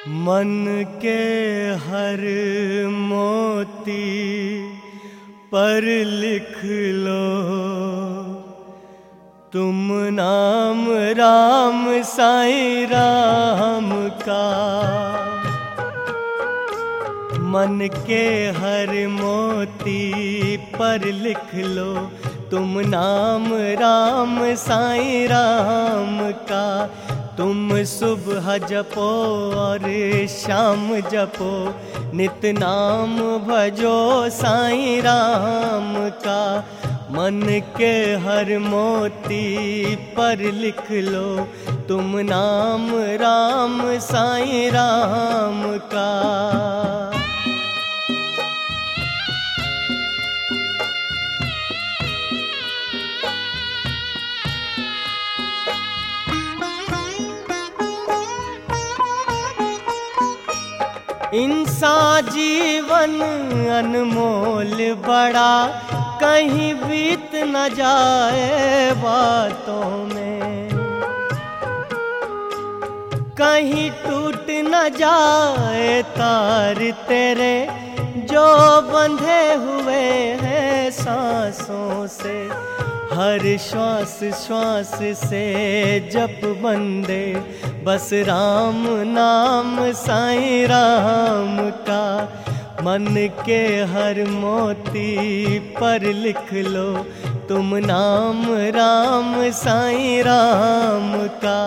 मन के हर मोती पर लिख लो तुम नाम राम साईं राम का। मन के हर मोती पर लिख लो तुम नाम राम साईं राम का। तुम सुबह जपो और शाम जपो नित नाम भजो साईं राम का। मन के हर मोती पर लिख लो तुम नाम राम साईं राम का। इंसान जीवन अनमोल बड़ा कहीं बीत न जाए बातों में, कहीं टूट न जाए तार तेरे जो बंधे हुए हैं सांसों से। हर श्वास श्वास से जप बंदे बस राम नाम साईं राम का। मन के हर मोती पर लिख लो तुम नाम राम साईं राम का।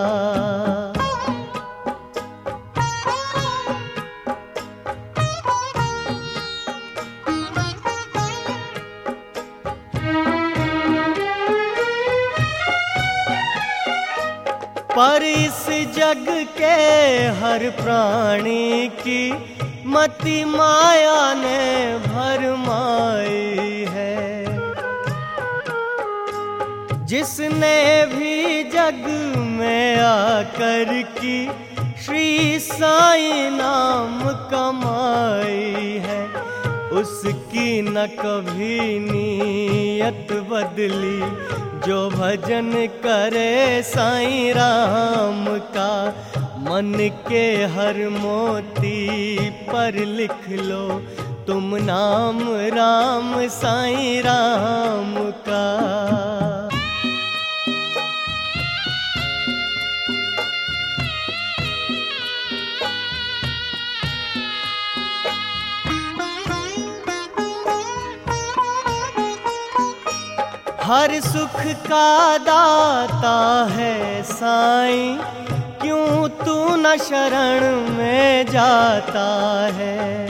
पर इस जग के हर प्राणी की मति माया ने भरमाई है। जिसने भी जग में आकर की श्री साईं नाम कमाई है, उसकी न कभी नीयत बदली जो भजन करे साईं राम का। मन के हर मोती पर लिख लो तुम नाम राम साईं राम का। हर सुख का दाता है साईं क्यों तू न शरण में जाता है।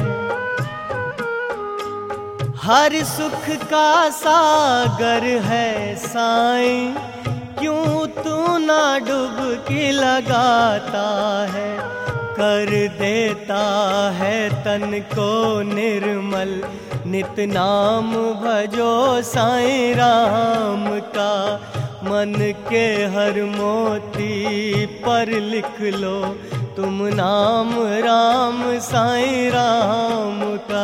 हर सुख का सागर है साईं क्यों तू न डुबकी लगाता है। कर देता है तन को निर्मल नित नाम भजो साईं राम का। मन के हर मोती पर लिख लो तुम नाम राम साईं राम का।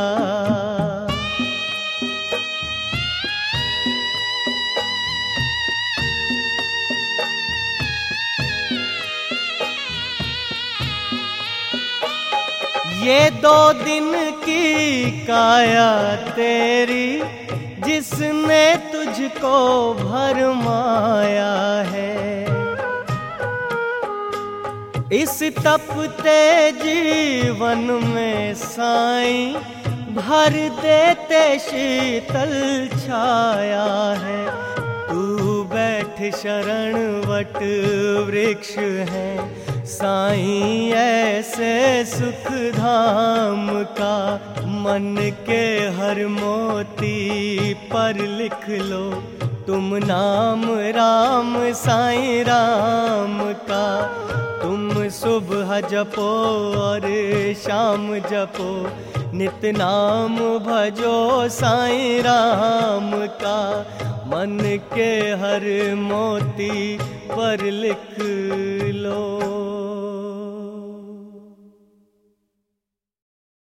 ये 2 दिन की काया तेरी जिसने तुझको भरमाया है। इस तपते जीवन में साईं भर देते शीतल छाया है। तू बैठ शरण वट वृक्ष है साईं ऐसे सुख धाम का। मन के हर मोती पर लिख लो तुम नाम राम साईं राम का। तुम सुबह जपो और शाम जपो नित नाम भजो साईं राम का। मन के हर मोती पर लिख लो।